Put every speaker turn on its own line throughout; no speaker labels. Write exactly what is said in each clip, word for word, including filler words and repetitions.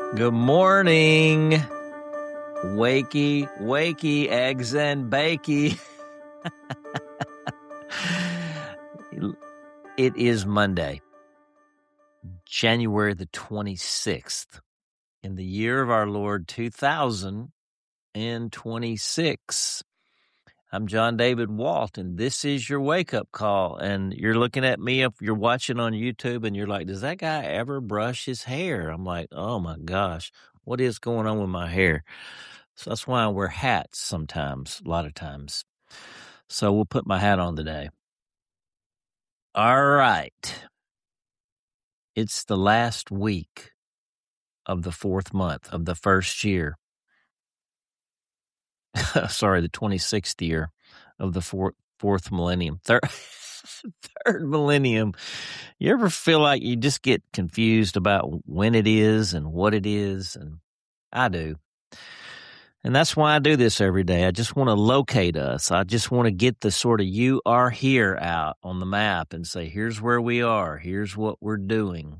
Good morning. Wakey, wakey, eggs and bakey. It is Monday, January the twenty-sixth, in the year of our Lord two thousand twenty-six. I'm John David Walt, and this is your wake-up call. And you're looking at me if you're watching on YouTube, and you're like, does that guy ever brush his hair? I'm like, oh my gosh, what is going on with my hair? So that's why I wear hats sometimes, a lot of times. So we'll put my hat on today. All right. It's the last week of the fourth month of the first year. Sorry, the twenty-sixth year of the fourth, fourth millennium. Third, third millennium. You ever feel like you just get confused about when it is and what it is? And I do. And that's why I do this every day. I just want to locate us. I just want to get the sort of you are here out on the map and say, here's where we are. Here's what we're doing.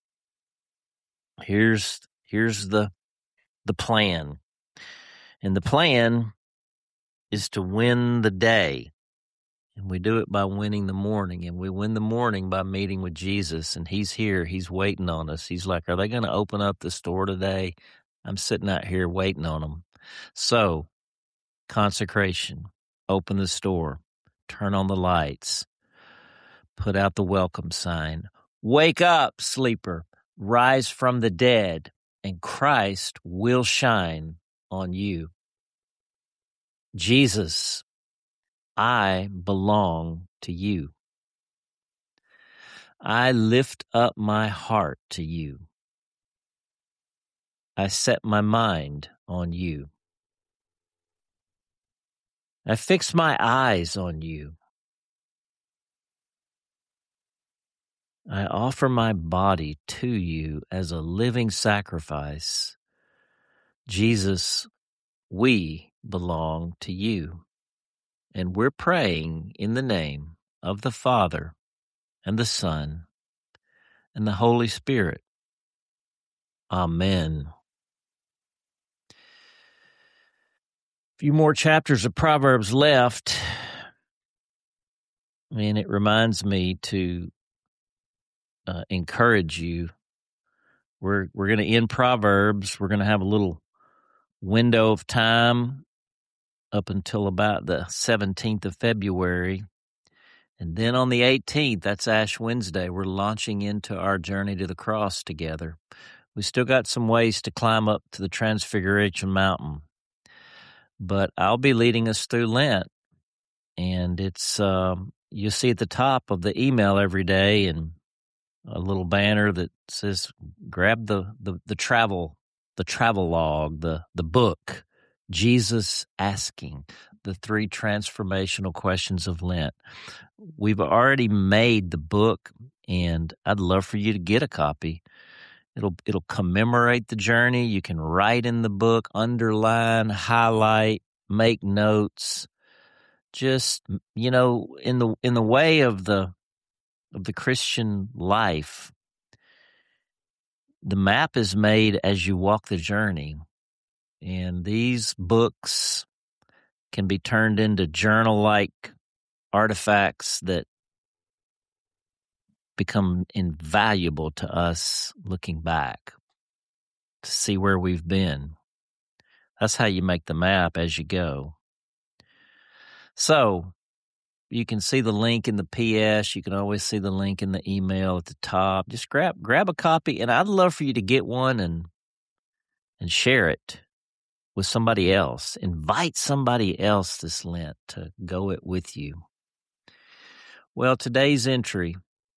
Here's here's the the plan. And the plan is to win the day. And we do it by winning the morning. And we win the morning by meeting with Jesus. And he's here. He's waiting on us. He's like, are they going to open up the store today? I'm sitting out here waiting on them. So, consecration. Open the store. Turn on the lights. Put out the welcome sign. Wake up, sleeper. Rise from the dead. And Christ will shine on you. Jesus, I belong to you. I lift up my heart to you. I set my mind on you. I fix my eyes on you. I offer my body to you as a living sacrifice. Jesus, we belong to you. And we're praying in the name of the Father and the Son and the Holy Spirit. Amen. A few more chapters of Proverbs left. And it reminds me to uh, encourage you. We're we're going to end Proverbs. We're going to have a little window of time up until about the seventeenth of February. And then on the eighteenth, that's Ash Wednesday, we're launching into our journey to the cross together. We still got some ways to climb up to the Transfiguration Mountain. But I'll be leading us through Lent. And it's, uh, you'll see at the top of the email every day and a little banner that says, grab the, the, the travel, the travel log, the, the book, Jesus Asking, the three transformational questions of Lent. We've already made the book, and I'd love for you to get a copy. It'll it'll commemorate the journey. You can write in the book, underline, highlight, make notes. Just, you know, in the in the way of the of the Christian life, the map is made as you walk the journey. And these books can be turned into journal-like artifacts that become invaluable to us looking back to see where we've been. That's how you make the map as you go. So you can see the link in the P S. You can always see the link in the email at the top. Just grab grab a copy, and I'd love for you to get one and and share it with somebody else. Invite somebody else this Lent to go it with you. Well, today's entry: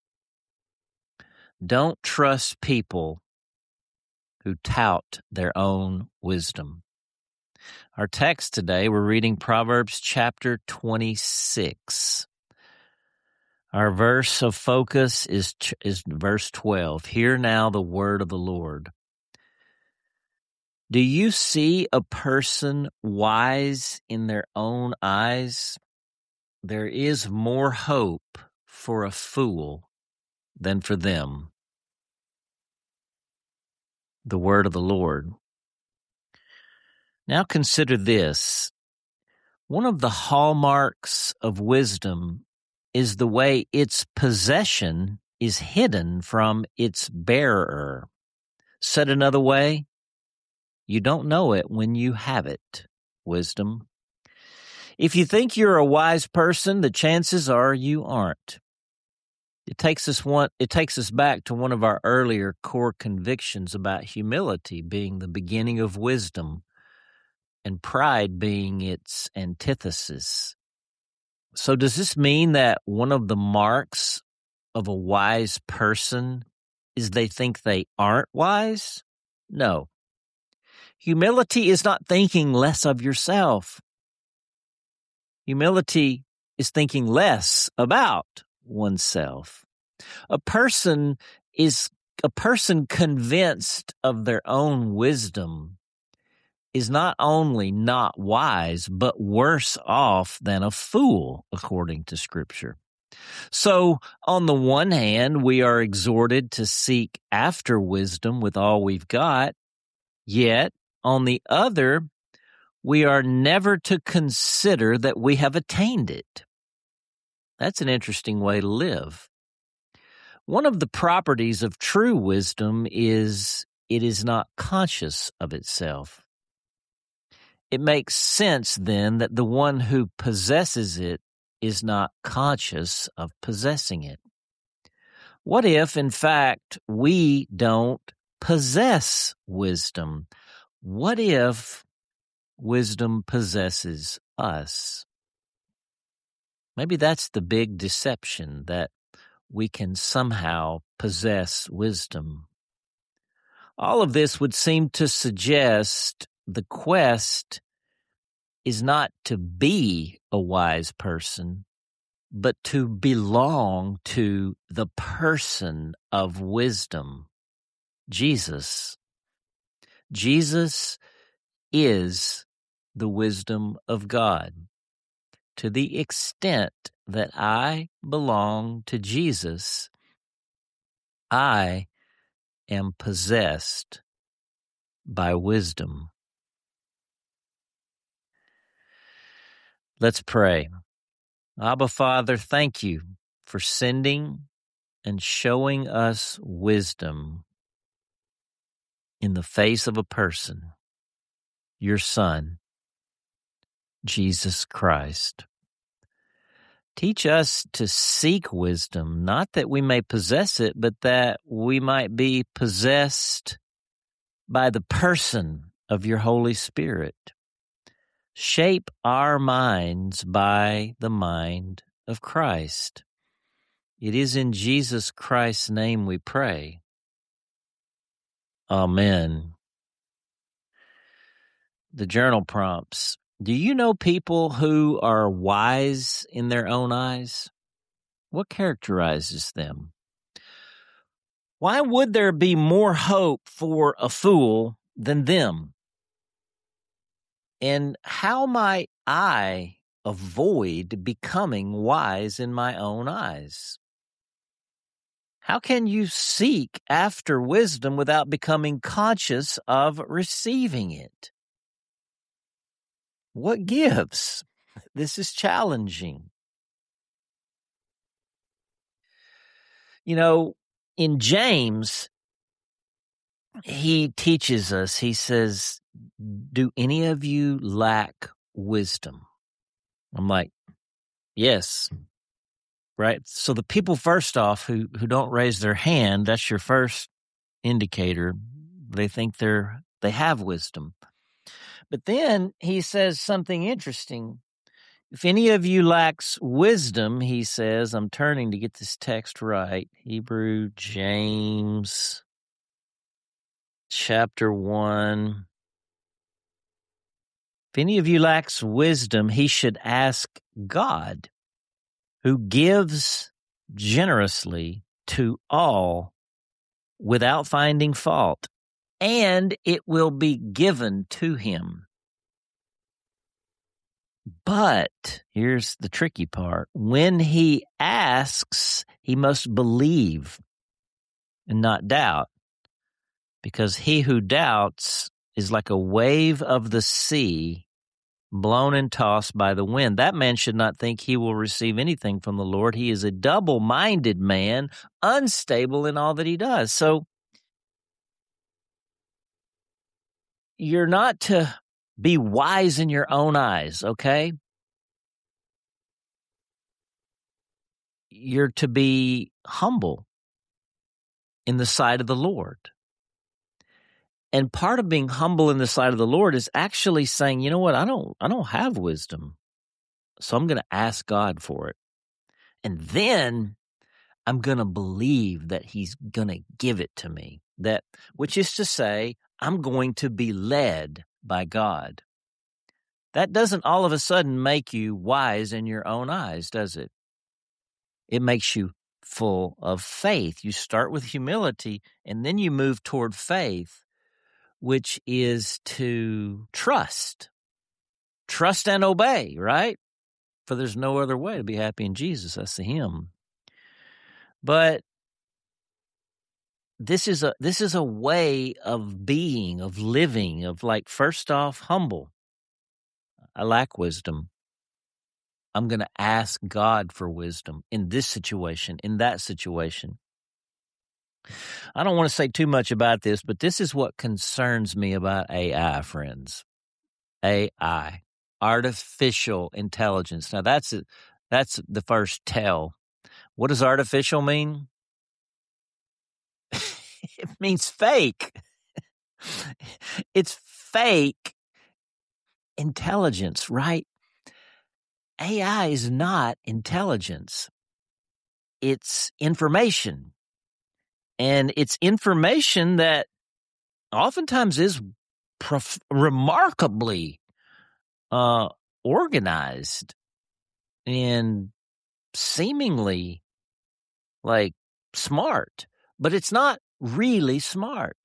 don't trust people who tout their own wisdom. Our text today, we're reading Proverbs chapter twenty-six. Our verse of focus is, is verse twelve. Hear now the word of the Lord. Do you see a person wise in their own eyes? There is more hope for a fool than for them. the word of the Lord. Now consider this. One of the hallmarks of wisdom is the way its possession is hidden from its bearer. Said another way, you don't know it when you have it, wisdom. If you think you're a wise person, the chances are you aren't. It takes us one, it takes us back to one of our earlier core convictions about humility being the beginning of wisdom and pride being its antithesis. So does this mean that one of the marks of a wise person is they think they aren't wise? No. Humility is not thinking less of yourself. Humility is thinking less about oneself. A person is a person convinced of their own wisdom is not only not wise, but worse off than a fool, according to Scripture. So, on the one hand, we are exhorted to seek after wisdom with all we've got, yet, on the other, we are never to consider that we have attained it. That's an interesting way to live. One of the properties of true wisdom is it is not conscious of itself. It makes sense, then, that the one who possesses it is not conscious of possessing it. What if, in fact, we don't possess wisdom? What if wisdom possesses us? Maybe that's the big deception, that we can somehow possess wisdom. All of this would seem to suggest the quest is not to be a wise person, but to belong to the person of wisdom, Jesus. Jesus is the wisdom of God. To the extent that I belong to Jesus, I am possessed by wisdom. Let's pray. Abba, Father, thank you for sending and showing us wisdom in the face of a person, your Son, Jesus Christ. Teach us to seek wisdom, not that we may possess it, but that we might be possessed by the person of your Holy Spirit. Shape our minds by the mind of Christ. It is in Jesus Christ's name we pray. Amen. The journal prompts. Do you know people who are wise in their own eyes? What characterizes them? Why would there be more hope for a fool than them? And how might I avoid becoming wise in my own eyes? How can you seek after wisdom without becoming conscious of receiving it? What gives? This is challenging. You know, in James, he teaches us, he says, do any of you lack wisdom? I'm like, yes. Right? So the people, first off, who, who don't raise their hand, that's your first indicator. They think they're, they have wisdom. But then he says something interesting. If any of you lacks wisdom, he says, I'm turning to get this text right. Hebrew, James, chapter one. If any of you lacks wisdom, he should ask God, who gives generously to all without finding fault, and it will be given to him. But here's the tricky part. When he asks, he must believe and not doubt, Because he who doubts is like a wave of the sea, blown and tossed by the wind. That man should not think he will receive anything from the Lord. He is a double-minded man, unstable in all that he does. So you're not to be wise in your own eyes, okay? You're to be humble in the sight of the Lord. And part of being humble in the sight of the Lord is actually saying, you know what, I don't I don't have wisdom. So I'm going to ask God for it. And then I'm going to believe that he's going to give it to me. That which is to say, I'm going to be led by God. That doesn't all of a sudden make you wise in your own eyes, does it? It makes you full of faith. You start with humility and then you move toward faith, which is to trust. Trust and obey, right? For there's no other way to be happy in Jesus. That's the hymn. But this is a this is a way of being, of living, of like, first off, humble. I lack wisdom. I'm going to ask God for wisdom in this situation, in that situation. I don't want to say too much about this, but this is what concerns me about A I, friends. A I, artificial intelligence. Now, that's it. That's the first tell. What does artificial mean? It means fake. It's fake intelligence, right? A I is not intelligence. It's information. And it's information that oftentimes is prof- remarkably uh, organized and seemingly like smart, but it's not really smart.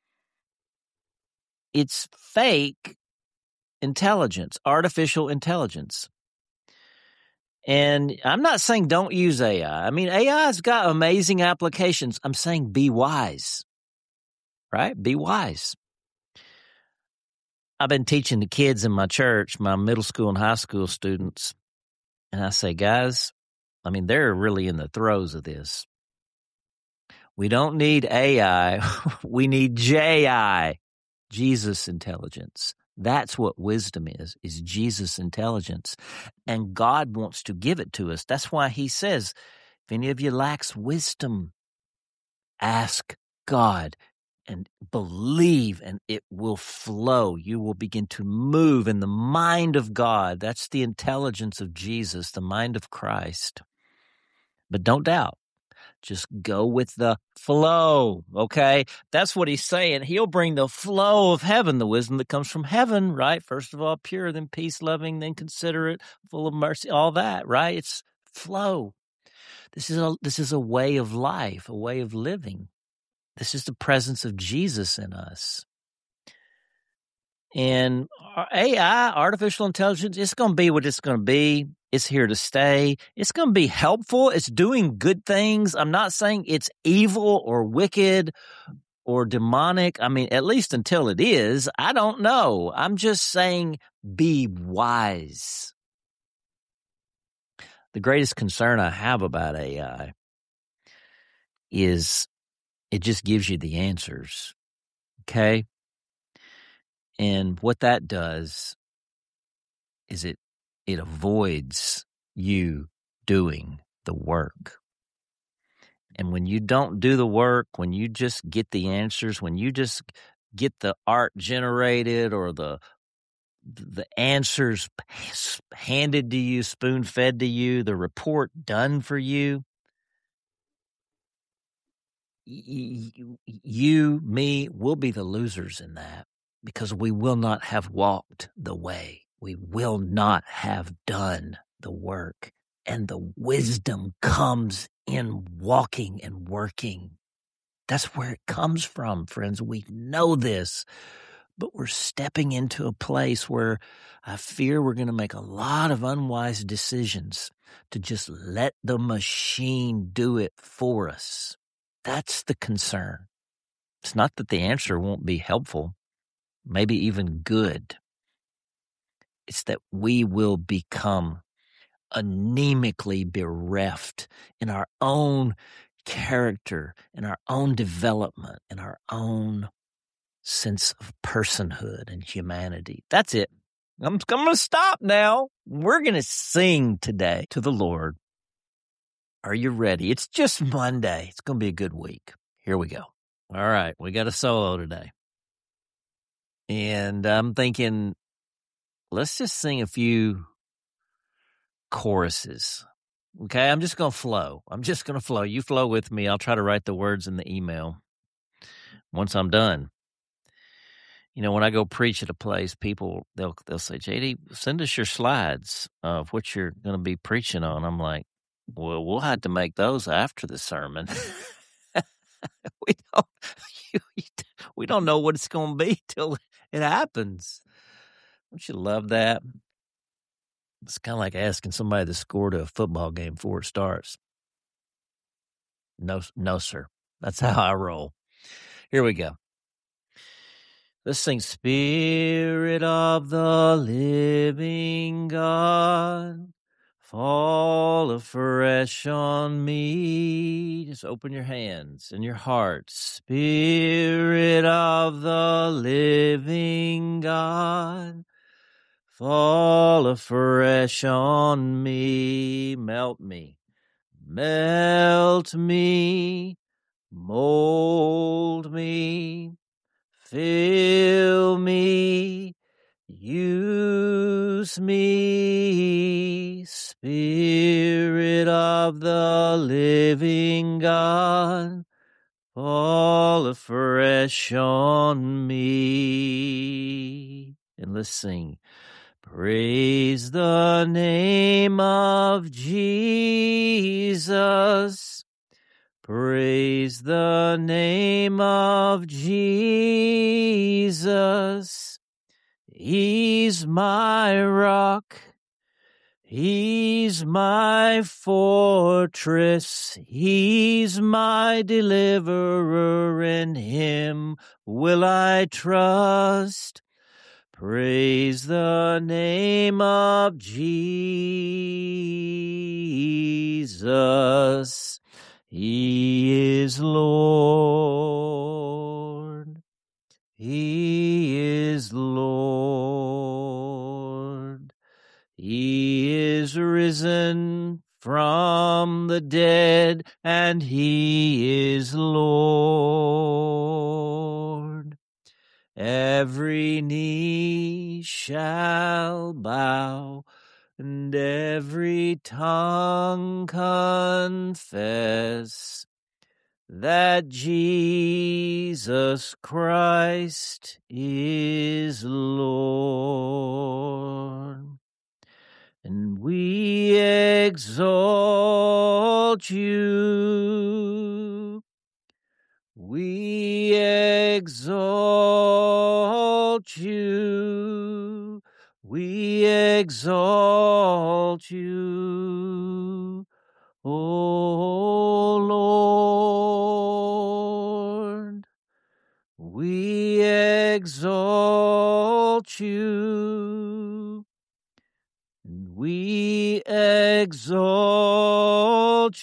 It's fake intelligence, artificial intelligence. And I'm not saying don't use A I. I mean, A I's got amazing applications. I'm saying be wise, right? Be wise. I've been teaching the kids in my church, my middle school and high school students, and I say, guys, I mean, they're really in the throes of this. We don't need A I. We need J I, Jesus intelligence. That's what wisdom is, is Jesus intelligence. And God wants to give it to us. That's why he says, if any of you lacks wisdom, ask God and believe, and it will flow. You will begin to move in the mind of God. That's the intelligence of Jesus, the mind of Christ. But don't doubt. Just go with the flow, okay? That's what he's saying. He'll bring the flow of heaven, the wisdom that comes from heaven, right? First of all, pure, then peace-loving, then considerate, full of mercy, all that, right? It's flow. This is a this is a way of life, a way of living. This is the presence of Jesus in us. And A I, artificial intelligence, it's going to be what it's going to be. It's here to stay. It's going to be helpful. It's doing good things. I'm not saying it's evil or wicked or demonic. I mean, at least until it is, I don't know. I'm just saying be wise. The greatest concern I have about A I is it just gives you the answers, okay? And what that does is it it avoids you doing the work. And when you don't do the work, when you just get the answers, when you just get the art generated or the the answers handed to you, spoon-fed to you, the report done for you, you, you, me, will be the losers in that because we will not have walked the way. We will not have done the work. And the wisdom comes in walking and working. That's where it comes from, friends. We know this, but we're stepping into a place where I fear we're going to make a lot of unwise decisions to just let the machine do it for us. That's the concern. It's not that the answer won't be helpful, maybe even good. It's that we will become anemically bereft in our own character, in our own development, in our own sense of personhood and humanity. That's it. I'm, I'm going to stop now. We're going to sing today to the Lord. Are you ready? It's just Monday. It's going to be a good week. Here we go. All right. We got a solo today. And I'm thinking, let's just sing a few choruses. Okay, I'm just going to flow. I'm just going to flow. You flow with me. I'll try to write the words in the email once I'm done. You know, when I go preach at a place, people, they'll they'll say, J D, send us your slides of what you're going to be preaching on. I'm like, well, we'll have to make those after the sermon. we don't we don't know what it's going to be till it happens. Don't you love that? It's kind of like asking somebody to score to a football game before it starts. No, no, sir. That's how I roll. Here we go. Let's sing Spirit of the Living God, fall afresh on me. Just open your hands and your heart. Spirit of the Living God, fall afresh on me. Melt me, melt me, mold me. Fill me, use me, Spirit of the living God, fall afresh on me. And let's sing. Praise the name of Jesus. Praise the name of Jesus. He's my rock. He's my fortress. He's my deliverer. In him will I trust. Praise the name of Jesus. He is Lord. He is Lord. He is risen from the dead, and he is Lord. Every knee shall bow, and every tongue confess that Jesus Christ is Lord. And we exalt you. We exalt you. We exalt you, O Lord. We exalt you. We exalt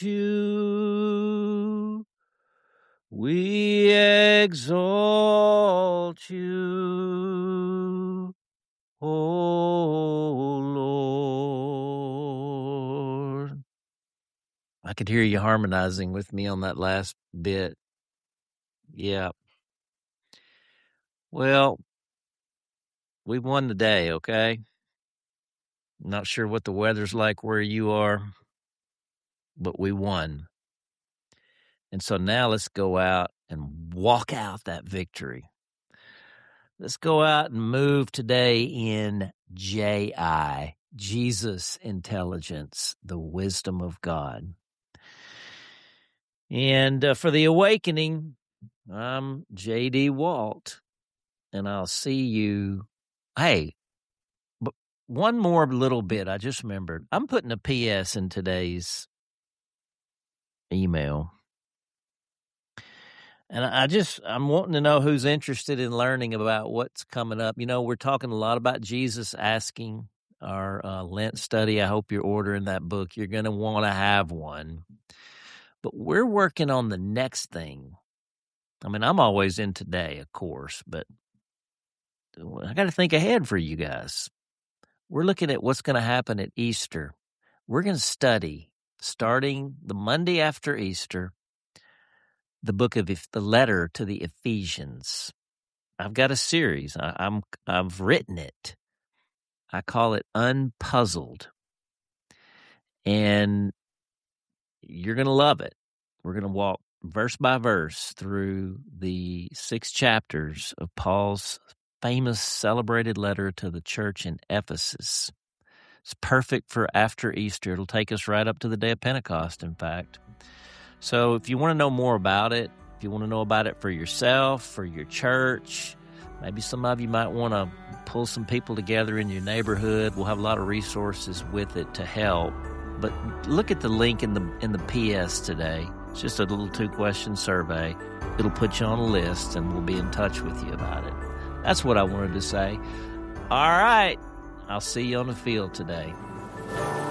you. We exalt you, O Lord. I could hear you harmonizing with me on that last bit. Yeah. Well, we won the day, okay? Not sure what the weather's like where you are, but we won. And so now let's go out and walk out that victory. Let's go out and move today in J I, Jesus intelligence, the wisdom of God. And uh, for the awakening, I'm J D Walt, and I'll see you. Hey, but one more little bit I just remembered. I'm putting a P S in today's email. And I just, I'm wanting to know who's interested in learning about what's coming up. You know, we're talking a lot about Jesus Asking, our uh, Lent study. I hope you're ordering that book. You're going to want to have one. But we're working on the next thing. I mean, I'm always in today, of course, but I got to think ahead for you guys. We're looking at what's going to happen at Easter. We're going to study, starting the Monday after Easter, the book of the letter to the Ephesians. I've got a series. I, I'm I've written it. I call it Unpuzzled, and you're going to love it. We're going to walk verse by verse through the six chapters of Paul's famous celebrated letter to the church in Ephesus. It's perfect for after Easter. It'll take us right up to the day of Pentecost, in fact. So if you want to know more about it, if you want to know about it for yourself, for your church, maybe some of you might want to pull some people together in your neighborhood. We'll have a lot of resources with it to help. But look at the link in the in the P S today. It's just a little two-question survey. It'll put you on a list, and we'll be in touch with you about it. That's what I wanted to say. All right. I'll see you on the field today.